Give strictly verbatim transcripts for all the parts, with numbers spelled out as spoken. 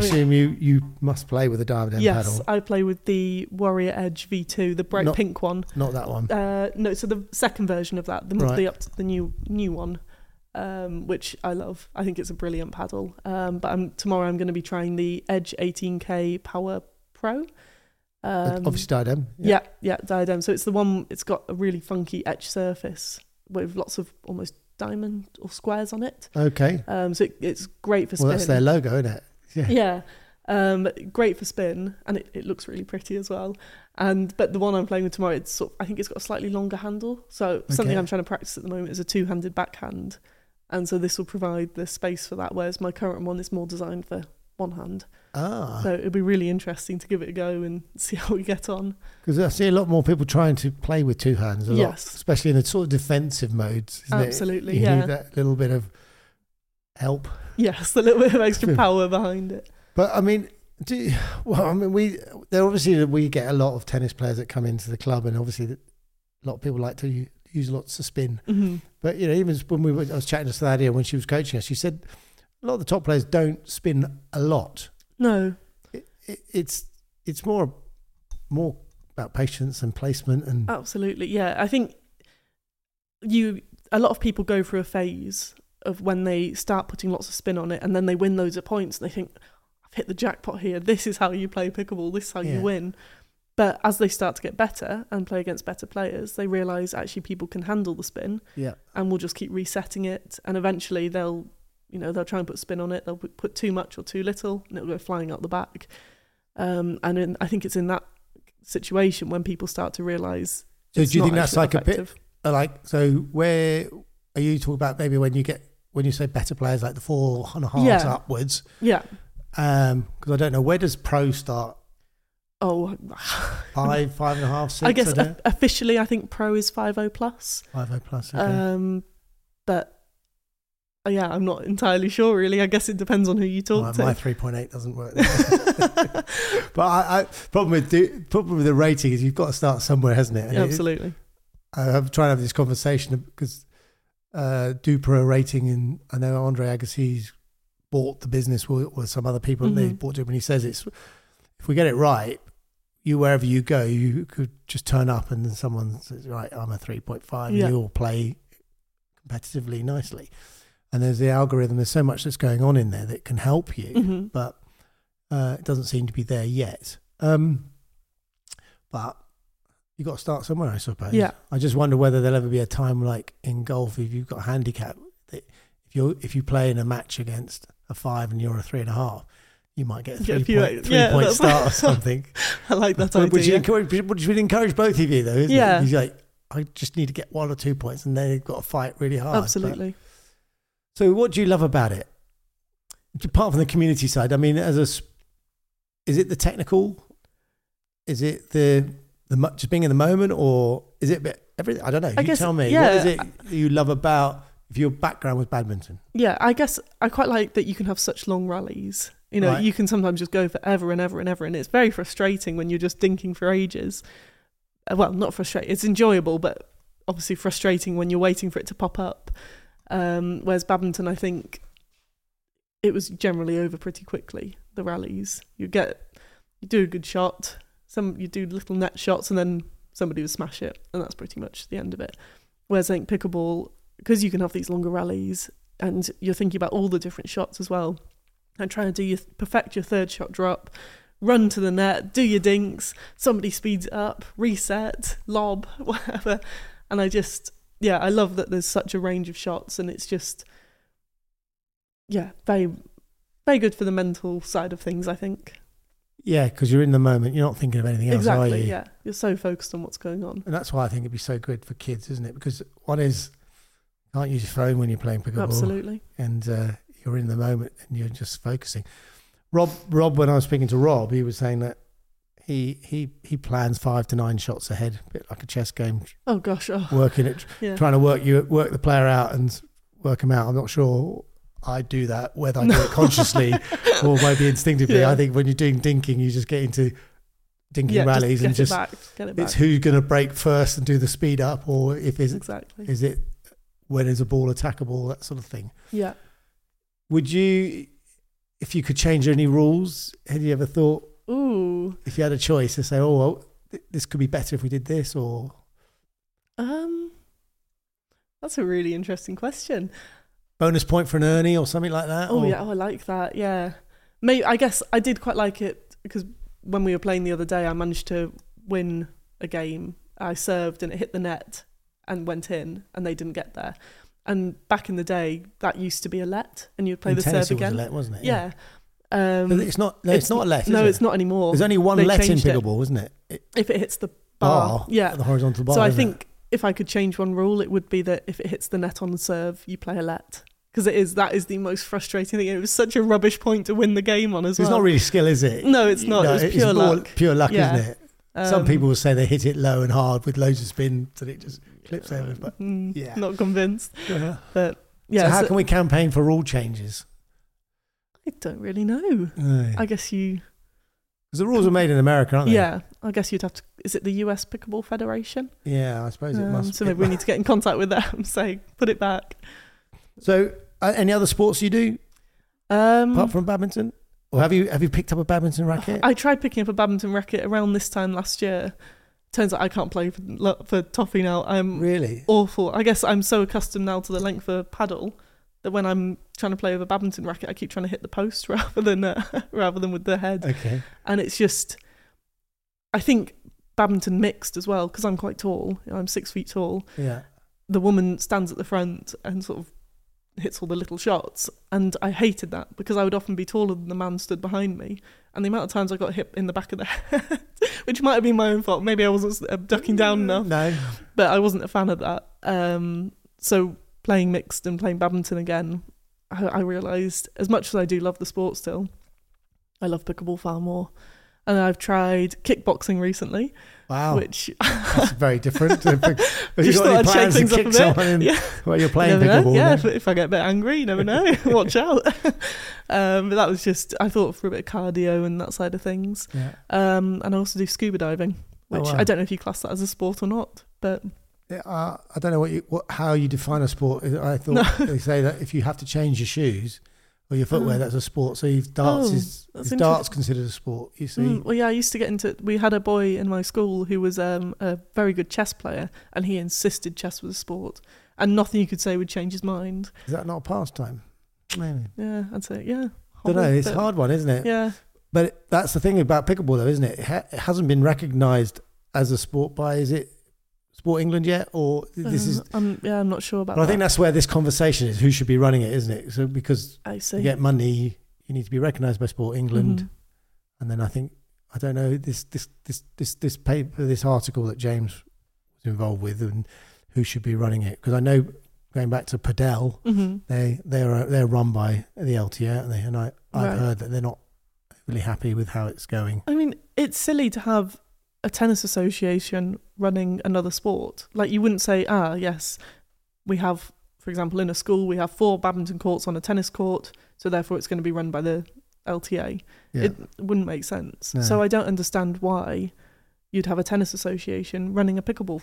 assume you, you must play with a Diadem yes, paddle. I play with the Warrior Edge V two, the bright not, pink one. Not that one. Uh, no, so the second version of that, the right. the, up to the new new one, um, which I love. I think it's a brilliant paddle. Um, but I'm, tomorrow I'm going to be trying the Edge eighteen K Power Pro. Um, Obviously Diadem. Yeah. yeah, yeah, Diadem. So it's the one. It's got a really funky edge surface with lots of almost diamond or squares on it. Okay. Um, so it, it's great for spin. Well, that's their logo, isn't it? Yeah. Yeah. Um, great for spin, and it, it looks really pretty as well. And but the one I'm playing with tomorrow, it's sort of, I think it's got a slightly longer handle. So something Okay. I'm trying to practice at the moment is a two-handed backhand, and so this will provide the space for that. Whereas my current one is more designed for one hand. Ah. So it'll be really interesting to give it a go and see how we get on. Because I see a lot more people trying to play with two hands a lot, Yes. especially in the sort of defensive modes. Isn't Absolutely, it? You yeah. need that little bit of help. Yes, a little bit of extra power behind it. But I mean, do you, well, I mean, we there obviously we get a lot of tennis players that come into the club, and obviously a lot of people like to u- use lots of spin. Mm-hmm. But you know, even when we were, I was chatting to Sadia when she was coaching us, she said a lot of the top players don't spin a lot. No, it, it, it's it's more more about patience and placement and absolutely, yeah. I think you a lot of people go through a phase of when they start putting lots of spin on it, and then they win loads of points, and they think, I've hit the jackpot here. This is how you play pickleball. This is how Yeah. you win. But as they start to get better and play against better players, they realise actually people can handle the spin, yeah. and we'll just keep resetting it, and eventually they'll, you know, they'll try and put spin on it. They'll put put too much or too little, and it'll go flying out the back. Um, and in, I think it's in that situation when people start to realise. So do you think that's like effective. a bit like so? Where are you talking about? Maybe when you get when you say better players, like the four and a half Yeah. upwards. Yeah. Um, because I don't know, where does pro start? Oh, Five, five and a half, six. I guess I don't- o- officially, I think pro is five oh plus. Five O plus. Okay. Um, but uh, yeah, I'm not entirely sure. Really, I guess it depends on who you talk Well, to. my three point eight doesn't work. But I, I problem with the problem with the rating is you've got to start somewhere, hasn't it? And Yeah, it- absolutely. I'm trying to have this conversation because uh, Dupro rating, and I know Andre Agassi's bought the business with, with some other people, and they Mhm. bought it. When he says it's, if we get it right, you wherever you go, you could just turn up and then someone says, right, I'm a three point five, Yeah. and you all play competitively nicely. And there's the algorithm. There's so much that's going on in there that can help you, Mhm. but uh, it doesn't seem to be there yet. Um, but you got to start somewhere, I suppose. Yeah. I just wonder whether there'll ever be a time like in golf, if you've got a handicap, that if you if you play in a match against a five and you're a three and a half, you might get a Get three a few point, ex- three yeah, point that's- start or something. I like that Which would idea. encourage, which would encourage both of you, though, isn't Yeah. it? He's like, I just need to get one or two points, and then you've got to fight really hard. But- Absolutely. so, what do you love about it? Apart from the community side, I mean, as a, s- is it the technical? Is it the the mu- just being in the moment, or is it a bit everything? I don't know. I You guess- tell me. yeah. What is it you love about if your background was badminton? Yeah, I guess I quite like that you can have such long rallies. You know, Right. you can sometimes just go forever and ever and ever, and it's very frustrating when you're just dinking for ages. Uh, Well, not frustrating. It's enjoyable, but obviously frustrating when you're waiting for it to pop up. Um, whereas badminton, I think it was generally over pretty quickly. The rallies, you get, you do a good shot, some you do little net shots, and then somebody will smash it, and that's pretty much the end of it. Whereas I think pickleball, because you can have these longer rallies, and you're thinking about all the different shots as well, and trying to do your perfect your third shot drop, run to the net, do your dinks, somebody speeds it up, reset, lob, whatever. And I just, yeah, I love that there's such a range of shots, and it's just, yeah, very, very good for the mental side of things, I think. Yeah, because you're in the moment. You're not thinking of anything else, are Exactly, you? yeah. You're so focused on what's going on. And that's why I think it'd be so good for kids, isn't it? Because one is, you can't use your phone when you're playing pickleball. Absolutely. And uh, you're in the moment and you're just focusing. Rob, Rob, when I was speaking to Rob, he was saying that he he he plans five to nine shots ahead, a bit like a chess game, Oh gosh, oh, working it, yeah. trying to work you work the player out and work them out. I'm not sure I do that, whether I do it consciously or maybe instinctively. Yeah. I think when you're doing dinking, you just get into dinking Yeah, rallies just and get just it back, get it back. it's who's going to break first and do the speed up, or if is Exactly. is it when is a ball attackable, that sort of thing. Yeah. Would you, if you could change any rules, had you ever thought, Ooh. if you had a choice to say, oh, well, th- this could be better if we did this, or? Um, that's a really interesting question. Bonus point for an Ernie or something like that? Oh, or? yeah. Oh, I like that. Yeah. Maybe, I guess I did quite like it because when we were playing the other day, I managed to win a game. I served and it hit the net and went in, and they didn't get there. And back in the day, that used to be a let, and you'd play in the tennis serve again. It was a let, wasn't it? Yeah. yeah. Um, but it's not. No, it's, it's not a let. No, is it's not anymore. There's only one They let in changed it. pickleball, isn't it? it if it hits the bar, bar yeah, the horizontal bar. So I isn't think it? if I could change one rule, it would be that if it hits the net on the serve, you play a let. Because it is that is the most frustrating thing. It was such a rubbish point to win the game on as it's well. not really skill, is it? No, it's not. No, it was it's pure more luck. Pure luck, Yeah. isn't it? Um, Some people will say they hit it low and hard with loads of spin, so it just clips over. But mm, yeah. not convinced. yeah. But yeah, so how so can we campaign for rule changes? I don't really know. Because I guess you. the rules are made in America, aren't they? Yeah, I guess you'd have to. Is it the U S Pickleball Federation? Yeah, I suppose it Um, must. so it maybe we mu- need to get in contact with them. Say, put it back. So, uh, any other sports you do Um, apart from badminton, or have you have you picked up a badminton racket? I tried picking up a badminton racket around this time last year. Turns out I can't play for for Toffee now. I'm Really? awful. I guess I'm so accustomed now to the length of a paddle that when I'm trying to play with a badminton racket, I keep trying to hit the post rather than uh, rather than with the head. Okay. And it's just, I think badminton mixed as well because I'm quite tall. I'm six feet tall. Yeah. The woman stands at the front and sort of hits all the little shots, and I hated that because I would often be taller than the man stood behind me, and the amount of times I got hit in the back of the head, which might have been my own fault. Maybe I wasn't uh, ducking down enough. No. But I wasn't a fan of that. Um, so playing mixed and playing badminton again, I, I realised as much as I do love the sport still, I love pickleball far more. And I've tried kickboxing recently, Wow. which That's very different. Have you Just got any thought I'd shake plans to things up kick a bit. someone in Yeah. while you're playing You never know. pickleball? Yeah, then? if, if I get a bit angry, you never know. Watch out. um, but that was just, I thought for a bit of cardio and that side of things. Yeah. Um, and I also do scuba diving, Oh, which wow. I don't know if you class that as a sport or not, but Yeah, uh, I don't know what you what how you define a sport. I thought No. they say that if you have to change your shoes or your footwear, Oh. that's a sport. So you've darts Oh, is, that's is darts considered a sport? You see, Mm, well, yeah, I used to get into. We had a boy in my school who was um, a very good chess player, and he insisted chess was a sport, and nothing you could say would change his mind. is that not a pastime? Maybe. Yeah, I'd say yeah. Don't know. It's a But- hard one, isn't it? Yeah, But that's the thing about pickleball, though, isn't it? It, ha- it hasn't been recognised as a sport by is it Sport England yet, or this uh, is. I'm yeah, I'm not sure about. But I think that. that's where this conversation is. Who should be running it, isn't it? So because I see. to get money, you need to be recognised by Sport England, Mhm. and then I think I don't know this this this this this paper, this article that James was involved with, and who should be running it? Because I know going back to Padel, Mhm. they they're they're run by the L T A, aren't they? And I I've Right. heard that they're not really happy with how it's going. I mean, it's silly to have a tennis association running another sport. Like you wouldn't say, ah, yes, we have, for example, in a school we have four badminton courts on a tennis court, so therefore it's going to be run by the L T A. Yeah. It wouldn't make sense. No. So I don't understand why you'd have a tennis association running a pickleball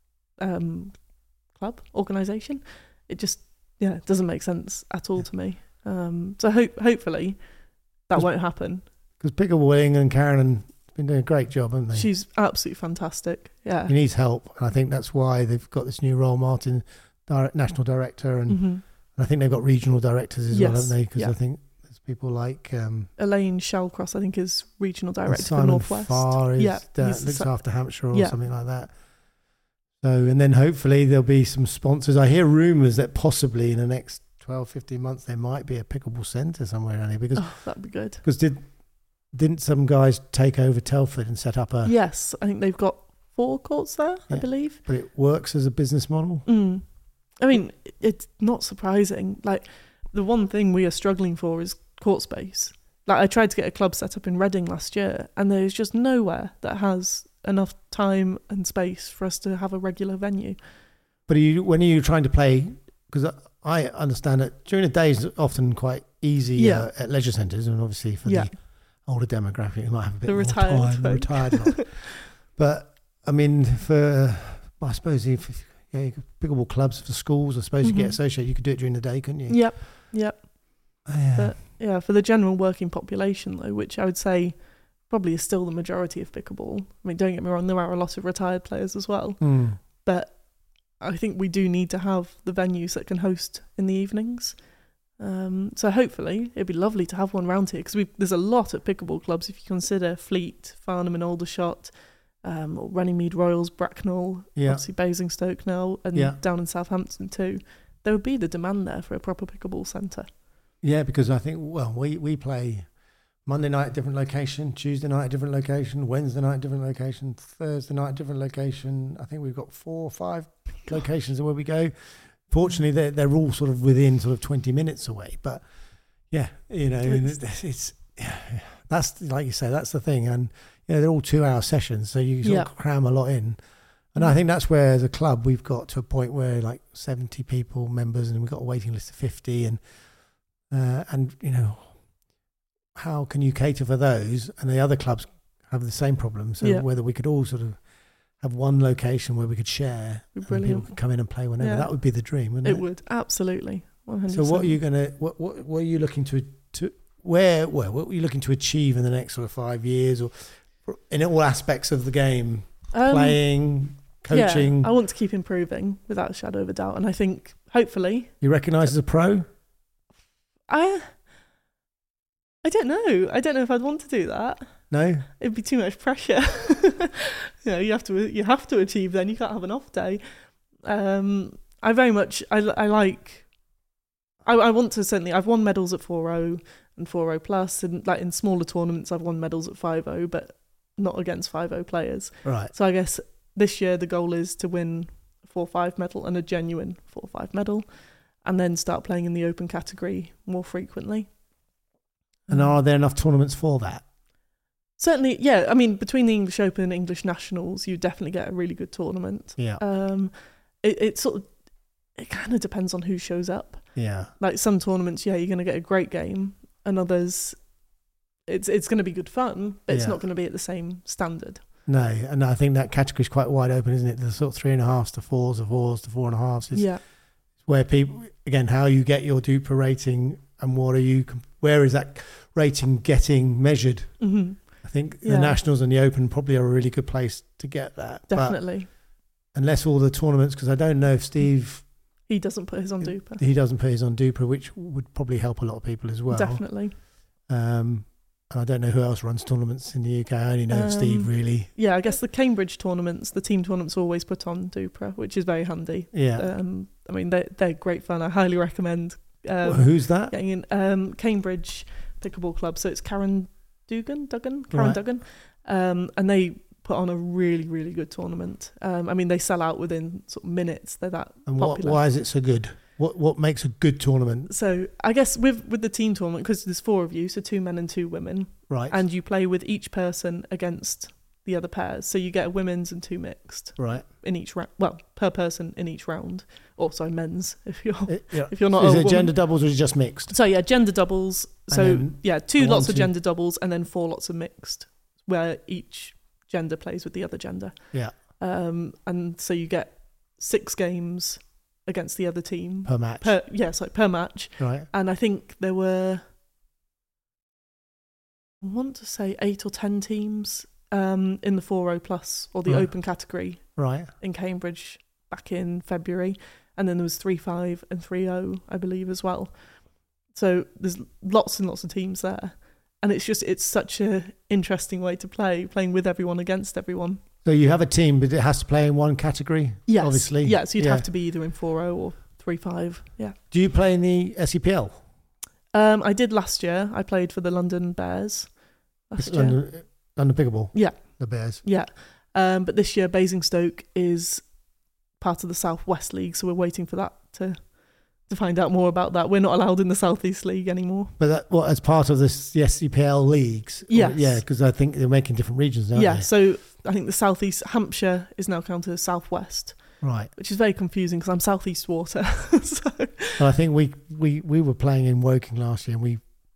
um, club organisation. It just, yeah, it doesn't make sense at all Yeah. to me. Um, so hope hopefully that Just- won't happen. Because pickleball England, Karen and been doing a great job, haven't they? She's absolutely fantastic. Yeah. He needs help, and I think that's why they've got this new role, Martin, direct, national director, and, hmm and I think they've got regional directors as well, Yes, haven't they? Because yeah. I think there's people like um, Elaine Shallcross, I think, is regional director for Simon Northwest. Farr is, Yeah, uh, he's the looks si- after Hampshire or Yeah. something like that. So, and then hopefully there'll be some sponsors. I hear rumours that possibly in the next twelve, fifteen months there might be a pickleball centre somewhere around here because Oh, that'd be good. because did didn't some guys take over Telford and set up a? Yes, I think they've got four courts there, I Yeah. believe. But it works as a business model. Mm. I mean, it's not surprising. Like, the one thing we are struggling for is court space. Like, I tried to get a club set up in Reading last year, and there's just nowhere that has enough time and space for us to have a regular venue. But are you, when are you trying to play? Because I understand that during the day is often quite easy Yeah. uh, at leisure centres, and obviously for Yeah. the older demographic, you might have a bit The more retired time. The folk. retired lot. But I mean, for I suppose if, if yeah, you could- pickleball clubs for schools, I suppose you Mhm. get associated. You could do it during the day, couldn't you? Yep, yep. Oh, yeah. But yeah, Yeah, for the general working population, though, which I would say probably is still the majority of pickleball. I mean, don't get me wrong, there are a lot of retired players as well. Mm. But I think we do need to have the venues that can host in the evenings. Um, so hopefully it'd be lovely to have one round here, because there's a lot of pickleball clubs. If you consider Fleet, Farnham and Aldershot, um, or Runnymede Royals, Bracknell, Yeah. obviously Basingstoke now, and Yeah. down in Southampton too, there would be the demand there for a proper pickleball centre. Yeah, because I think, well, we, we play Monday night at different location, Tuesday night at different location, Wednesday night at different location, Thursday night at different location. I think we've got four or five locations where we go. Fortunately, they're, they're all sort of within sort of twenty minutes away. But yeah, you know, it's, it's, it's yeah, that's, like you say, that's the thing. And, you know, they're all two hour sessions, so you sort Yeah. of cram a lot in. And I think that's where, as a club, we've got to a point where like seventy people, members, and we've got a waiting list of fifty. And, uh, and you know, how can you cater for those? And the other clubs have the same problem. So Yeah. whether we could all sort of have one location where we could share, Be and people brilliant. could come in and play whenever. Yeah. That would be the dream, wouldn't it? It would, absolutely. one hundred So percent. what are you going to, what, what, what are you looking to, to where, well, what are you looking to achieve in the next sort of five years or in all aspects of the game? Um, Playing, coaching? Yeah, I want to keep improving without a shadow of a doubt. And I think, hopefully, You recognised as a pro? I I don't know. I don't know if I'd want to do that. No? It'd be too much pressure. you know, you have to you have to achieve then. You can't have an off day. Um, I very much, I, I like, I, I want to certainly, I've won medals at four oh and four oh plus, and like in smaller tournaments I've won medals at five oh, but not against five oh players. Right. So I guess this year the goal is to win a four five medal and a genuine four five medal, and then start playing in the open category more frequently. And are there enough tournaments for that? Certainly, yeah. I mean, between the English Open and English Nationals, you definitely get a really good tournament. Yeah. Um, it, it sort of, it kind of depends on who shows up. Yeah. Like some tournaments, yeah, you're going to get a great game, and others, it's it's going to be good fun, but it's Yeah. not going to be at the same standard. No, and I think that category is quite wide open, isn't it? The sort of three and a halves to fours, the fours to four and a halves is Yeah, where people, again, how you get your Duper rating and what are you, where is that rating getting measured? hmm I think Yeah. the Nationals and the Open probably are a really good place to get that. definitely. But unless all the tournaments, because I don't know if Steve, He doesn't put his on Duper. he doesn't put his on Duper, which would probably help a lot of people as well. Definitely. Um, and I don't know who else runs tournaments in the U K. I only know Um, Steve, really. Yeah, I guess the Cambridge tournaments, the team tournaments, always put on Duper, which is very handy. Yeah. Um, I mean, they're, they're great fun. I highly recommend um, Well, who's that? getting in. Um, Cambridge Pickleball Club. So it's Karen Dugan, Duggan, Karen Right. Duggan. Um, and they put on a really, really good tournament. Um, I mean, they sell out within sort of minutes. They're that And what, popular. why is it so good? What what makes a good tournament? So I guess with, with the team tournament, because there's four of you, so two men and two women, Right. and you play with each person against the other pairs. So you get a women's and two mixed right. in each round. Well, per person in each round. Or sorry, men's if you're It- yeah. if you're not. Is a it woman. gender doubles or is it just mixed? So yeah, gender doubles. And So then yeah, two one, lots of two- gender doubles, and then four lots of mixed, where each gender plays with the other gender. Yeah. Um, and so you get six games against the other team Per match. per yeah, sorry, per match. right. And I think there were, I want to say eight or ten teams um, in the four oh plus or the Right. open category Right. in Cambridge back in February, and then there was three five and three oh, I believe, as well. So there's lots and lots of teams there, and it's just it's such a interesting way to play, playing with everyone against everyone. So you have a team, but it has to play in one category. Yes, Obviously. yeah. So you'd Yeah. have to be either in four oh or three five. Yeah. Do you play in the S E P L? Um, I did last year. I played for the London Bears last It's year. London, London Pickleball. Yeah. The Bears. Yeah. Um, but this year, Basingstoke is part of the South West League, so we're waiting for that to to find out more about that. We're not allowed in the South East League anymore. But that, well, as part of this, the S E P L leagues? Or- Yes. Yeah, because I think they're making different regions, aren't yeah, they? so I think the South East, Hampshire is now counted as South West, Right. which is very confusing because I'm South East Water. so Well, I think we, we, we were playing in Woking last year and we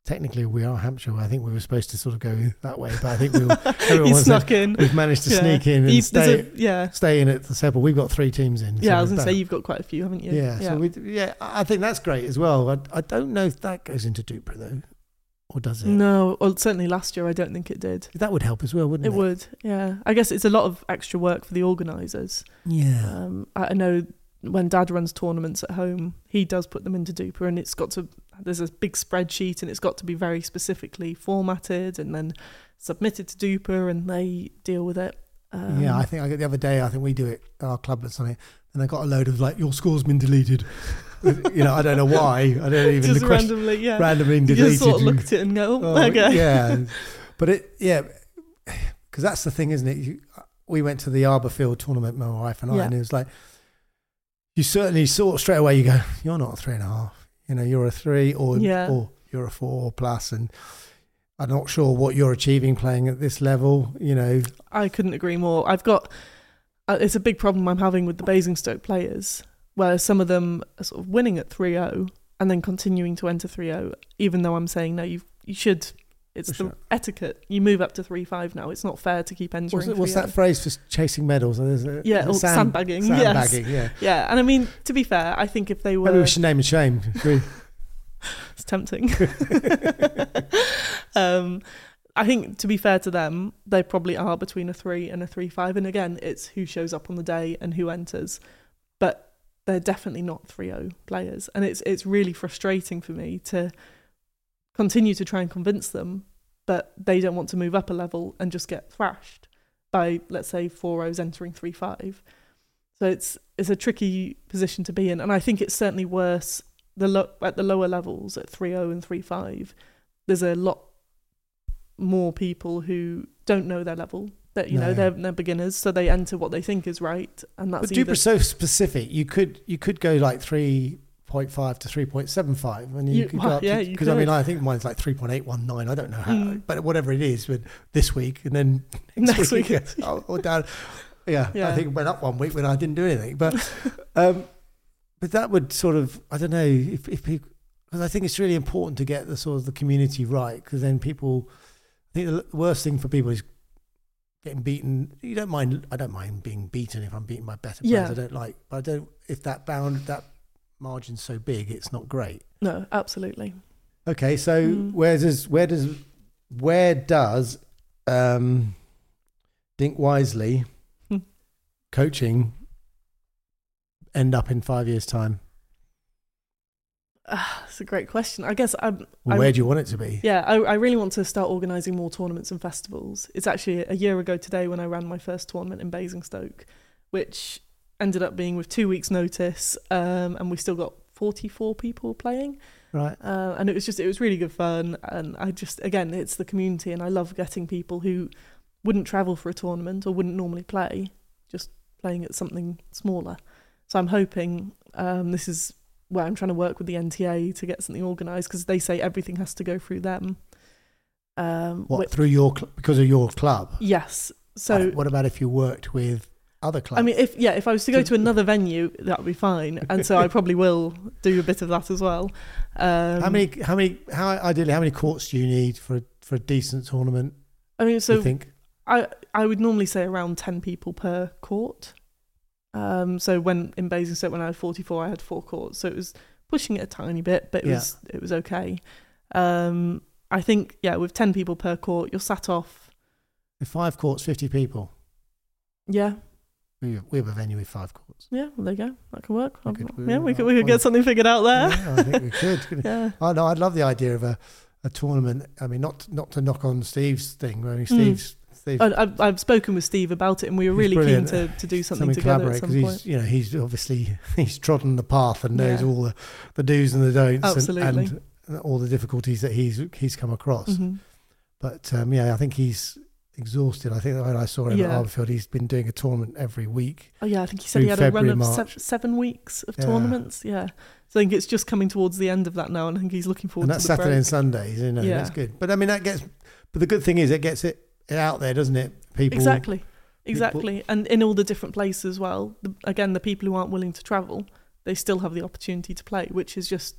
technically we are Hampshire. I think we were supposed to sort of go that way, but I think we were, you everyone snuck said, in. we've managed to Yeah. sneak in and You- stay, a, yeah, stay in at the Sepal. We've got three teams in. yeah. I was we've going to say done- you've got quite a few, haven't you? Yeah, yeah. so we yeah, I think that's great as well. I, I don't know if that goes into Dupra though, or does it? No, well, certainly last year I don't think it did. That would help as well, wouldn't it? It would, yeah. I guess it's a lot of extra work for the organisers. Yeah. Um, I I know when Dad runs tournaments at home, he does put them into Dupra, and it's got to. There's a big spreadsheet, and it's got to be very specifically formatted and then submitted to Dupra, and they deal with it. Um, yeah, I think I, the other day I think we do it at our club or something, and I got a load of like your score's been deleted. You know, I don't know why. I don't even just the question, randomly, yeah. randomly You deleted. just sort of look at it and go, oh, Oh, okay. Yeah, but it yeah, because that's the thing, isn't it? You, we went to the Arborfield tournament, my wife and I, Yeah. and it was like you certainly sort of straight away you go, you're not a three and a half. You know, you're a three or Yeah. or you're a four plus, and I'm not sure what you're achieving playing at this level. You know, I couldn't agree more. I've got, uh, it's a big problem I'm having with the Basingstoke players, where some of them are sort of winning at three oh and then continuing to enter three oh, even though I'm saying, no, you you should, it's For the sure. etiquette. You move up to three five now. It's not fair to keep entering what's, what's three oh. that phrase for chasing medals? Is it- Yeah, is it or sand- sandbagging, yes. Sandbagging, yeah. Yeah, and I mean, to be fair, I think if they were... Maybe we should name and shame. Should we? It's tempting. um, I think, to be fair to them, they probably are between a three and a three five. And again, it's who shows up on the day and who enters. But they're definitely not three oh players. And it's it's really frustrating for me to continue to try and convince them, but they don't want to move up a level and just get thrashed by, let's say, four ohs entering three five. So it's it's a tricky position to be in. And I think it's certainly worse the lo- at the lower levels at three oh and three five. There's a lot more people who don't know their level. That you No. know they're, they're beginners, so they enter what they think is right, and that's But either Dupra's so specific. You could you could go like three point five to three point seven five, and you, You- could well, go up yeah, to you because I mean could. I think mine's like three point eight one nine. I don't know how, Mm. but whatever it is, but this week and then next week. it's oh, or down. Yeah, I Yeah. think it went up one week when I didn't do anything, but um, but that would sort of I don't know if if people, because I think it's really important to get the sort of the community right, because then people. I think the worst thing for people is getting beaten. You don't mind. I don't mind being beaten if I'm beaten by better players. Yeah. I don't like, but I don't. If that bound that margin's so big, it's not great. No, absolutely. Okay, so Mm. where does where does where does um, Dink Wisely Hmm. coaching end up in five years' time? Uh, that's a great question. I guess I'm. Or I- where do you want it to be? Yeah, I, I really want to start organising more tournaments and festivals. It's actually a year ago today when I ran my first tournament in Basingstoke, which ended up being with two weeks' notice, um, and we still got forty-four people playing. Right. Uh, and it was just, it was really good fun. And I just, again, it's the community, and I love getting people who wouldn't travel for a tournament or wouldn't normally play, just playing at something smaller. So I'm hoping um, this is where I'm trying to work with the N T A to get something organised, because they say everything has to go through them. Um, What whi- through your cl- because of your club? yes. So Uh, what about if you worked with other clubs? I mean, if yeah, if I was to go to another venue, that would be fine, and so I probably will do a bit of that as well. Um, how many? How many? How ideally? How many courts do you need for a, for a decent tournament? I mean, do so you think? I I would normally say around ten people per court. Um, so when in Basingstoke, when I had forty-four, I had four courts, so it was pushing it a tiny bit, but it Yeah. was it was okay. Um, I think yeah, with ten people per court, you're sat off. With five courts, fifty people. Yeah, We we have a venue with five courts. yeah. Well, there you go. That could work. We Um, could- we- yeah, we uh, could we could one- get something figured out there. Yeah, I think we could. couldn't we? Yeah. I know. I'd love the idea of a, a tournament. I mean, not not to knock on Steve's thing. I mean, Hmm. Steve's Steve. I, I've I've spoken with Steve about it, and we were He's really keen brilliant. to, to do something, something together collaborate at some because point. he's you know he's obviously he's trodden the path and knows Yeah. all the, the do's and the don'ts and- Absolutely. and, and all the difficulties that he's he's come across. Mhm. But um, yeah, I think he's exhausted. I think when I saw him Yeah. at Arborfield, he's been doing a tournament every week. Oh yeah, I think he said Through he had February, a run of March. sev- seven weeks of Yeah. tournaments. Yeah, so I think it's just coming towards the end of that now, and I think he's looking forward And to that's the Saturday break. and Sundays, you know, Yeah. that's good. But I mean, that gets, but the good thing is it gets it out there, doesn't it? People. Exactly, exactly, and in all the different places as well. The, again, the people who aren't willing to travel, they still have the opportunity to play, which is just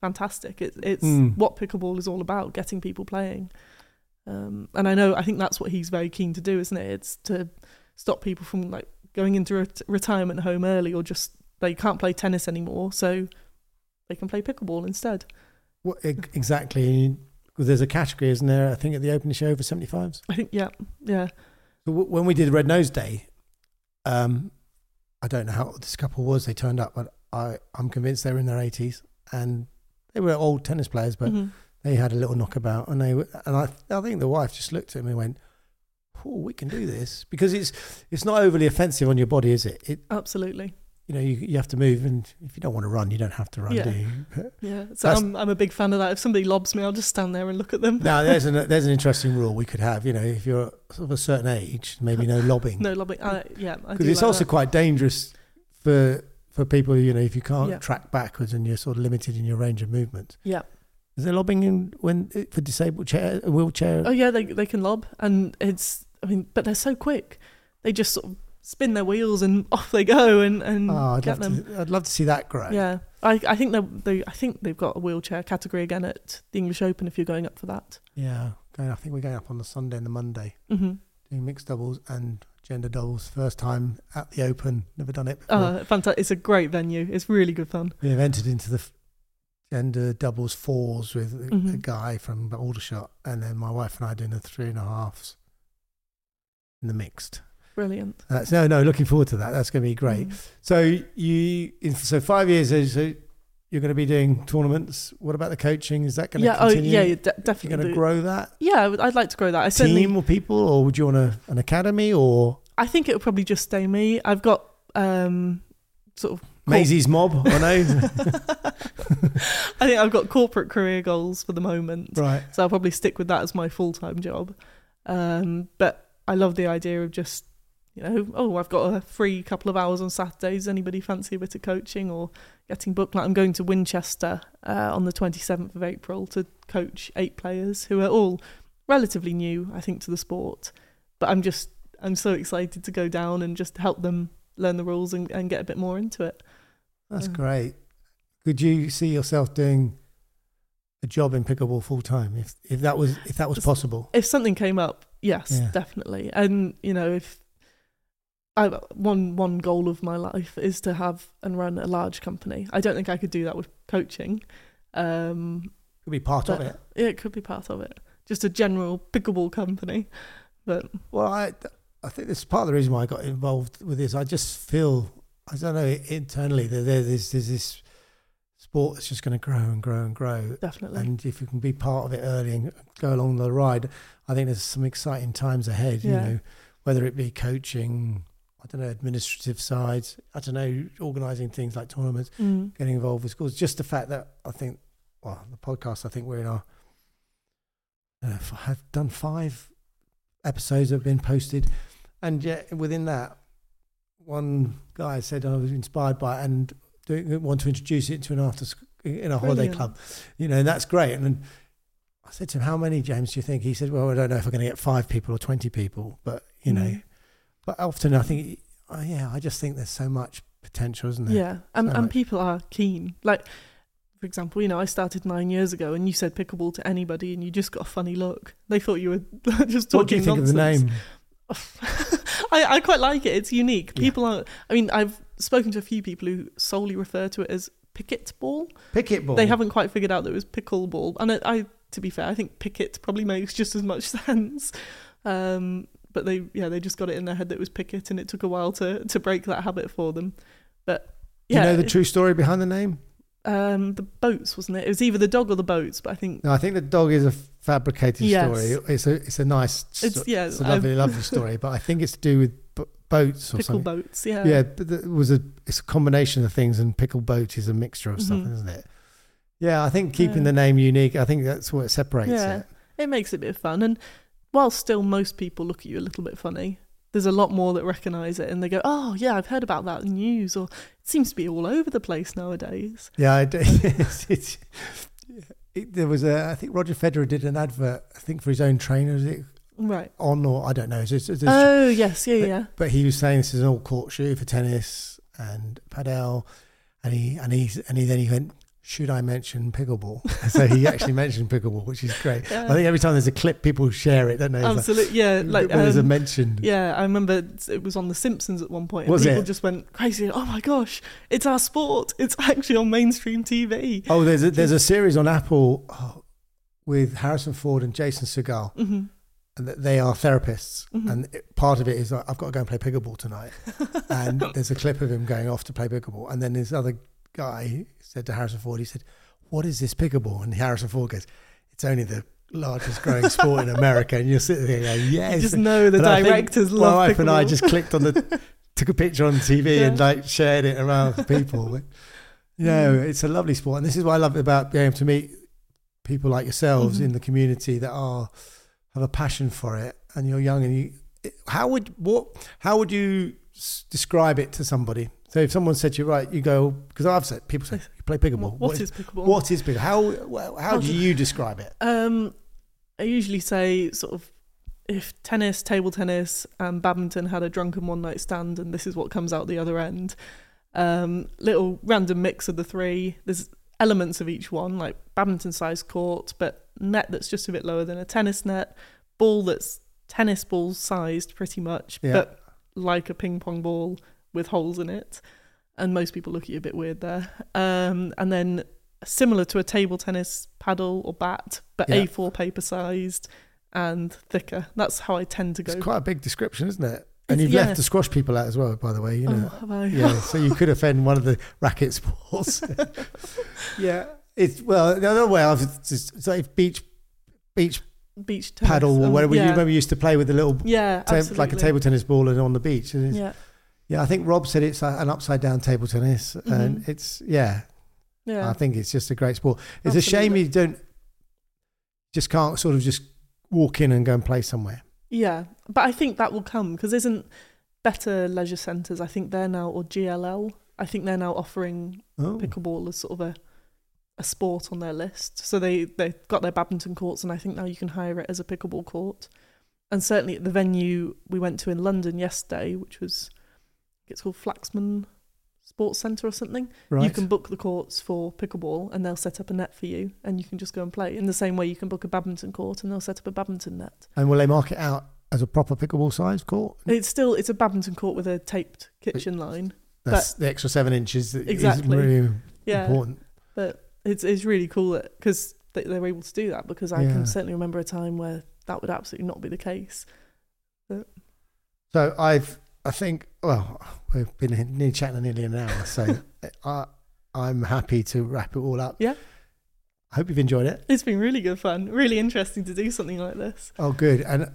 fantastic. It, it's Mm. what pickleball is all about, getting people playing. Um, and I know, I think that's what he's very keen to do, isn't it? It's to stop people from like going into a retirement home early, or just they can't play tennis anymore, so they can play pickleball instead. What, exactly. Well, there's a category, isn't there? I think at the opening show for seventy-fives. I think, yeah, yeah. So w- when we did Red Nose Day, um, I don't know how old this couple was. They turned up, but I, I'm convinced they were in their eighties, and they were old tennis players, but Mm-hmm. they had a little knockabout, and they were, and I, I think the wife just looked at me and went, "Oh, we can do this," because it's it's not overly offensive on your body, is it? It Absolutely. you know, you you have to move, and if you don't want to run, you don't have to run, Yeah. do you? Yeah, so That's- I'm I'm a big fan of that. If somebody lobs me, I'll just stand there and look at them. Now, there's an there's an interesting rule we could have. You know, if you're sort of a certain age, maybe no lobbing, No lobbing. Uh, yeah, I do because it's like also that. quite dangerous for for people. You know, if you can't Yeah. track backwards and you're sort of limited in your range of movement. Yeah. Is there lobbing in when for disabled chair, wheelchair? Oh yeah, they they can lob, and it's. I mean, but they're so quick. They just sort of spin their wheels and off they go, and and Oh, I'd get love them. to. I'd love to see that grow. Yeah, I I think they they I think they've got a wheelchair category again at the English Open if you're going up for that. Yeah. Going, I think we're going up on the Sunday and the Monday, Mm-hmm. doing mixed doubles and gender doubles. First time at the Open. Never done it before. Uh, fantastic! It's a great venue. It's really good fun. We have entered into the f- gender doubles fours with a, a Mhm. guy from Aldershot, and then my wife and I doing the three and a halves in the mixed. Brilliant. Uh, so no, looking forward to that. That's going to be great. Mm. So you, in, so five years, so so you're going to be doing tournaments. What about the coaching? Is that going to Yeah. Oh continue? yeah. yeah de- You're definitely. going to grow that Yeah, I would- I'd like to grow that. I certainly. team or people, or would you want a, an academy or I think it would probably just stay me. I've got um sort of. corp- Maisie's mob? I know. I think I've got corporate career goals for the moment. Right. So I'll probably stick with that as my full-time job. Um, but I love the idea of just, you know, oh, I've got a free couple of hours on Saturdays. Anybody fancy a bit of coaching or getting booked? Like I'm going to Winchester uh, on the twenty-seventh of April to coach eight players who are all relatively new, I think, to the sport. But I'm just, I'm so excited to go down and just help them learn the rules and, and get a bit more into it. That's Uh, great. Could you see yourself doing a job in pickleball full time if if that was if that was possible? If something came up, yes, Yeah. definitely. And you know, if I one one goal of my life is to have and run a large company. I don't think I could do that with coaching. Um, Could be part of but it. it could be part of it. Just a general pickleball company. But Well, I I think this is part of the reason why I got involved with this. I just feel I don't know internally that there- there's there's this sport that's just going to grow and grow and grow. definitely. And if you can be part of it early and go along the ride, I think there's some exciting times ahead. You Yeah. know, whether it be coaching, I don't know, administrative sides, I don't know, organising things like tournaments, Mm. getting involved with schools. Just the fact that I think, well, the podcast, I think we're in our, uh, I've done five episodes that have been posted, and yet within that, one guy said I was inspired by it and doing, want to introduce it to an after sc- in a holiday Brilliant. club, you know, and that's great. And then I said to him, "How many, James, do you think?" He said, "Well, I don't know if I'm going to get five people or twenty people, but you know." Mm. But often I think, oh, yeah, I just think there's so much potential, isn't there? Yeah, and, So and much. people are keen. Like, for example, you know, I started nine years ago and you said pickleball to anybody and you just got a funny look. They thought you were just talking What do you think nonsense. of the name? I, I quite like it. It's unique. Yeah. People are, I mean, I've spoken to a few people who solely refer to it as picket ball. Picket ball. They haven't quite figured out that it was pickleball. And I, I, to be fair, I think picket probably makes just as much sense. Um, but they, yeah, they just got it in their head that it was picket, and it took a while to to break that habit for them. But Do yeah, you know the it- true story behind the name? um, the boats, wasn't it? It was either the dog or the boats, but I think No, I think the dog is a fabricated Yes. story. It's a it's a nice, It's- sto- yeah, it's a um, lovely, lovely story. But I think it's to do with b- boats or pickle something. boats. Yeah, Yeah, but it was a it's a combination of things, and pickle boat is a mixture of stuff, Mhm. isn't it? Yeah, I think keeping Yeah. the name unique, I think that's what separates Yeah. it. It makes it a bit of fun, and while still most people look at you a little bit funny, there's a lot more that recognise it and they go, "Oh yeah, I've heard about that in the news," or "It seems to be all over the place nowadays." Yeah, I do. it's, it's, it, there was a. I think Roger Federer did an advert. I think for his own trainer, is it Right. on or I don't know. It's, it's, it's, Oh yes, yeah, yeah. But he was saying this is an all court shoe for tennis and padel, and he and he and he then he went should I mention pickleball? So he actually mentioned pickleball, which is great. Yeah. I think every time there's a clip, people share it, don't they? It's Absolutely, like, yeah. Like when there's a um, mention. Yeah, I remember it was on The Simpsons at one point. And Was people it? just went crazy. Oh my gosh, it's our sport. It's actually on mainstream T V. Oh, there's a, there's a series on Apple oh, with Harrison Ford and Jason Segel. Mm-hmm. And they are therapists, Mm-hmm. and it, part of it is like, I've got to go and play pickleball tonight. And there's a clip of him going off to play pickleball, and then this other guy said to Harrison Ford, he said, "What is this pickleball?" And Harrison Ford goes, "It's only the largest growing sport in America." And you're sitting there going, "Yes." You just know the But I think directors my love wife and I pickleball. just clicked on the, took a picture on T V Yeah. and like shared it around with people. But, you know, it's a lovely sport, and this is what I love about being able to meet people like yourselves Mhm. in the community that are have a passion for it. And you're young, and you. How would what? How would you s- describe it to somebody? So if someone said to you, right, you go, because I've said people say you play pickleball. What is pickleball? what is pickleball? How well, how do you describe it? Um, I usually say sort of if tennis, table tennis, and badminton had a drunken one night stand, and this is what comes out the other end. Um, little random mix of the three. There's elements of each one, like badminton sized court, but net that's just a bit lower than a tennis net, ball that's tennis ball sized pretty much, Yeah. but like a ping pong ball with holes in it. And most people look at you a bit weird there. Um, and then similar to a table tennis paddle or bat, but Yeah. A four paper sized and thicker. That's how I tend to go. It's quite a big description, isn't it? And It's- you've yeah. left the squash people out as well, by the way. You know, Oh, have I? yeah. So you could offend one of the racket sports. Yeah, it's well the other way. I've just it's like beach, beach Beach tennis. paddle or um, whatever. You yeah. remember you used to play with the little Yeah, ta- absolutely. like a table tennis ball and on the beach. And it's, yeah. Yeah, I think Rob said it's a- an upside down table tennis, and Mhm. it's yeah. yeah. I think it's just a great sport. It's a shame Absolutely. you don't just can't sort of just walk in and go and play somewhere. Yeah, but I think that will come because isn't Better Leisure Centres, I think they're now, or G L L, I think they're now offering Oh, pickleball as sort of a a sport on their list. So they, they've got their badminton courts, and I think now you can hire it as a pickleball court. And certainly at the venue we went to in London yesterday, which was, it's called Flaxman Sports Centre or something, right. you can book the courts for pickleball and they'll set up a net for you and you can just go and play. In the same way you can book a badminton court and they'll set up a badminton net. And will they mark it out as a proper pickleball size court? It's still, it's a badminton court with a taped kitchen line. That's the extra seven inches. That Exactly. is really Yeah. important. But it's it's really cool because they, they were able to do that, because I Yeah. can certainly remember a time where that would absolutely not be the case. So I've, I think, well, we've been here nearly chatting nearly an hour, so I, I'm happy to wrap it all up. Yeah. I hope you've enjoyed it. It's been really good fun, really interesting to do something like this. Oh, good. And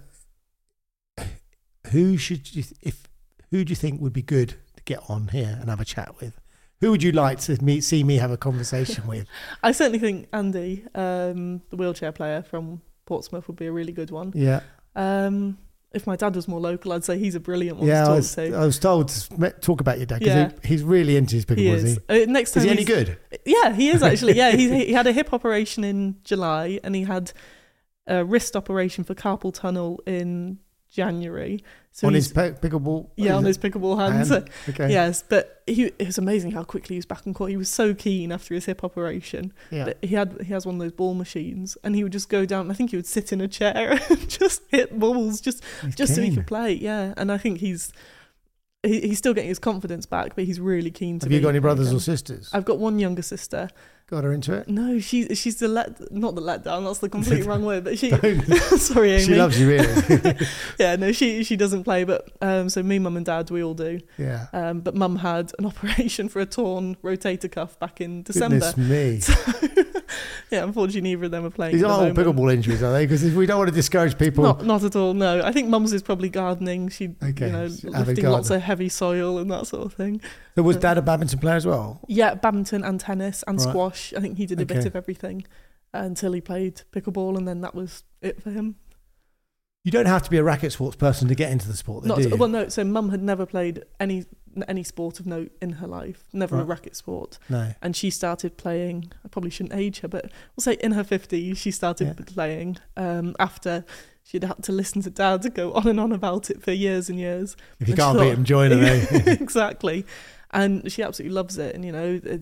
who should you, if, who do you think would be good to get on here and have a chat with? Who would you like to meet, see me have a conversation with? I certainly think Andy, um, the wheelchair player from Portsmouth, would be a really good one. Yeah. Um, if my dad was more local, I'd say he's a brilliant one Yeah, to I talk was, to. I was told to talk about your dad because Yeah. he, he's really into his He pickleball, is. is he? Uh, next time Is he any he's- good? Yeah, he is actually. Yeah, he he had a hip operation in July and he had a wrist operation for carpal tunnel in January. So On he's, his pe- pickleball? yeah, is on it? his pickleball hand. Hand? Okay. Yes, but he, it was amazing how quickly he was back on court. He was so keen after his hip operation. Yeah. That he had he has one of those ball machines, and he would just go down. I think he would sit in a chair and just hit balls, just He's just so he keen. could play. Yeah, and I think he's he, he's still getting his confidence back, but he's really keen to. Have you be got any brothers again. or sisters? I've got one younger sister. Got her into it? No, she she's the let not the letdown. That's the complete wrong word. But she Don't- sorry, Amy. She loves you, really. Yeah, no, she she doesn't play. But um, so me, mum, and dad, we all do. Yeah. Um, but mum had an operation for a torn rotator cuff back in December. Goodness me. Yeah, unfortunately, neither of them are playing. These at the aren't all moment. pickleball injuries, are they? Because if we don't want to discourage people. Not not at all. No, I think mum's is probably gardening. She Okay, you know she's an avid lifting lots gardener. of heavy soil and that sort of thing. So was Dad a badminton player as well? Yeah, badminton and tennis and Right. squash. I think he did a bit Okay. of everything until he played pickleball, and then that was it for him. You don't have to be a racket sports person to get into the sport, though, Not do you? well, no. So mum had never played any any sport of note in her life, never a Right. racket sport, No. and she started playing. I probably shouldn't age her, but we'll say in her fifties she started Yeah. playing um, after she'd had to listen to Dad go on and on about it for years and years. If you And can't she beat thought- him, join him, eh? Exactly, and she absolutely loves it. And you know, it's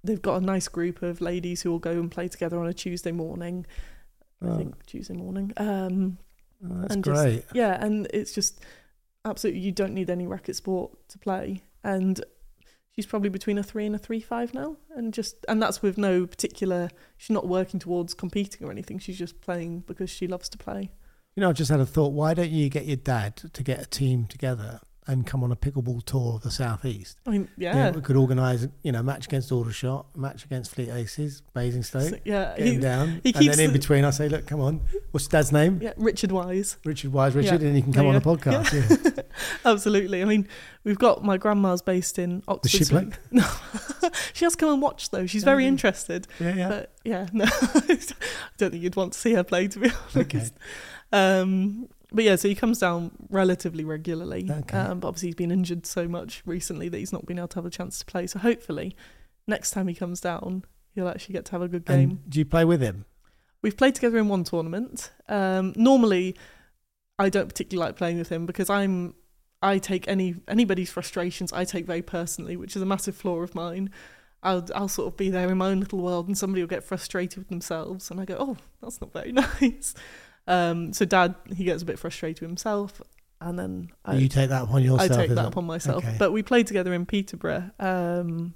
they've got a nice group of ladies who will go and play together on a Tuesday morning. Oh. I think Tuesday morning. Um, Oh, that's and great. Just, yeah, and it's just absolutely, you don't need any racket sport to play. And she's probably between a three and a three five now, and just and that's with no particular. She's not working towards competing or anything. She's just playing because she loves to play. You know, I just had a thought. Why don't you get your dad to get a team together and come on a pickleball tour of the southeast? I mean, yeah, Yeah, we could organise, you know, a match against Aldershot, a match against Fleet Aces, Basingstoke. So, yeah, Get him down, he and keeps then in the- between, I say, look, come on. What's your dad's name? yeah, Richard Wise. Richard Wise, Richard, Yeah. and he can come There on you the go. podcast. Yeah. Absolutely. I mean, we've got my grandma's based in Oxford. Does she so- play? No, she has come and watched though. She's very Oh. interested. Yeah, yeah. But yeah, no, I don't think you'd want to see her play, to be honest. Okay. Um, but yeah, so he comes down relatively regularly. Okay. Um, but obviously he's been injured so much recently that he's not been able to have a chance to play. So hopefully, next time he comes down, he'll actually get to have a good game. And do you play with him? We've played together in one tournament. Um, normally, I don't particularly like playing with him because I'm I take any anybody's frustrations I take very personally, which is a massive flaw of mine. I'll I'll sort of be there in my own little world, and somebody will get frustrated with themselves, and I go, oh, that's not very nice. Um, so Dad, he gets a bit frustrated with himself, and then I, you take that upon yourself. I take is that it? upon myself. Okay. But we played together in Peterborough, um,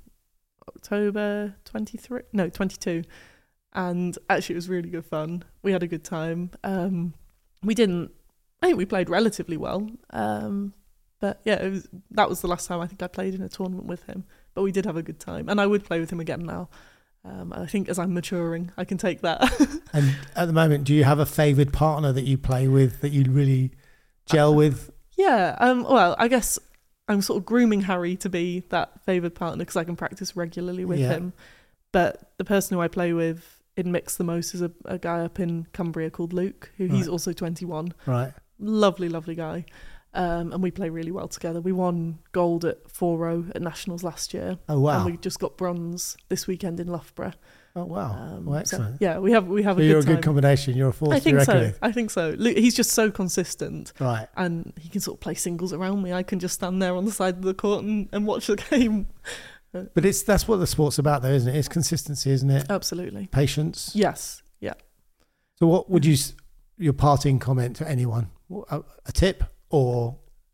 October twenty-three, no twenty-two, and actually it was really good fun. We had a good time. Um, we didn't. I think we played relatively well. Um, but yeah, it was, that was the last time I think I played in a tournament with him. But we did have a good time, and I would play with him again now. Um, I think as I'm maturing, I can take that. And at the moment, do you have a favoured partner that you play with that you really gel with? Yeah, um, well, I guess I'm sort of grooming Harry to be that favoured partner because I can practice regularly with Yeah. him. But the person who I play with in mix the most is a, a guy up in Cumbria called Luke, who he's Right. also twenty-one. Right. Lovely, lovely guy. Um, and we play really well together. We won gold at four oh at Nationals last year. Oh, wow. And we just got bronze this weekend in Loughborough. Oh, wow. Um, well, so, excellent. yeah, we have we have So a you're good a time. good combination. You're a force I to be think reckoned so. with. I think so. Luke, he's just so consistent. Right. And he can sort of play singles around me. I can just stand there on the side of the court and, and watch the game. But it's that's what the sport's about, though, isn't it? It's consistency, isn't it? Absolutely. Patience. Yes. Yeah. So, what would you s- your parting comment to anyone? A, a tip or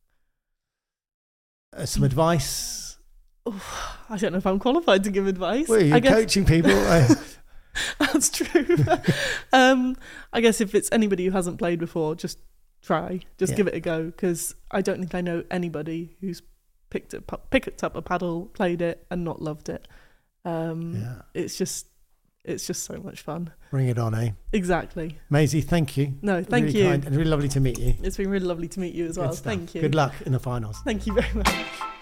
uh, some advice? I don't know if I'm qualified to give advice. Well, you're I guess coaching people. uh, that's true. um, I guess if it's anybody who hasn't played before, just try. Just Yeah. give it a go. Because I don't think I know anybody who's picked it, picked up a paddle, played it, and not loved it. Um, yeah. It's just, it's just so much fun. Bring it on, eh? Exactly. Maisie, thank you. No, thank really you. kind and really lovely to meet you. It's been really lovely to meet you as Good well. stuff. Thank you. Good luck in the finals. Thank you very much.